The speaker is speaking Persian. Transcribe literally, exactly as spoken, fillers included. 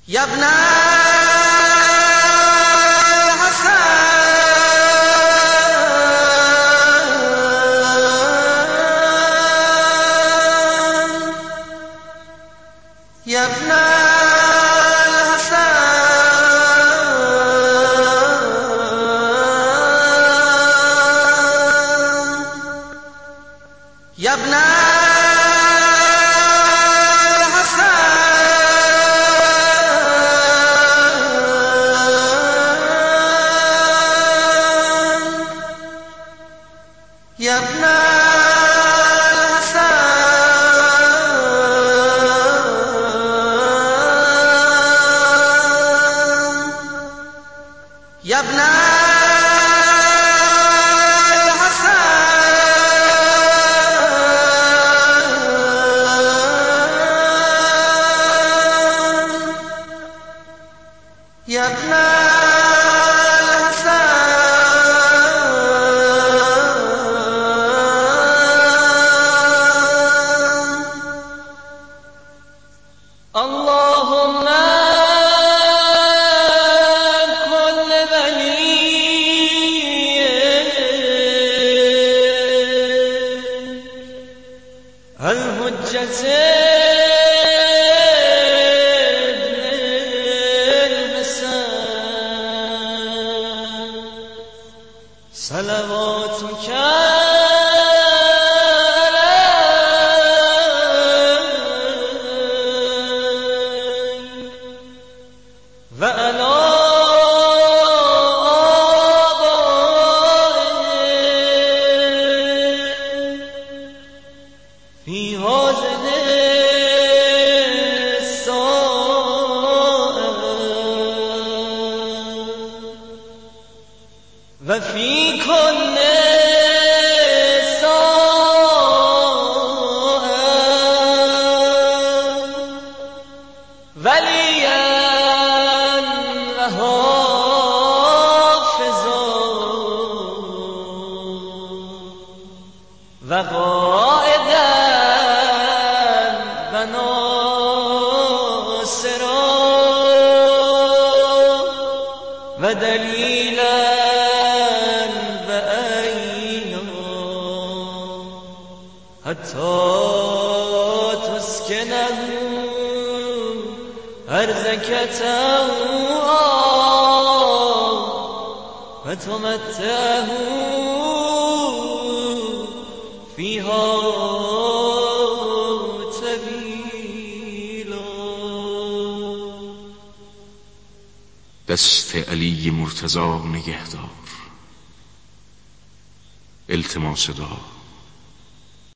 يا ابن حسن يا ابن الحسن يا ابن يا ابن الحسن يا ابن الحسن يا ابن اللهم كل ولي الحجة ابن الحسن صلواتك وعلى آبائه في هذه الساعة وفي كل ساعة وليا وحافظا وقائدا وناصرا ودليلا وعينا حتى تسكنه أرضك طوعا وتمتعه فيها طویلا. دست علی مرتضی نگهدار، التماس دار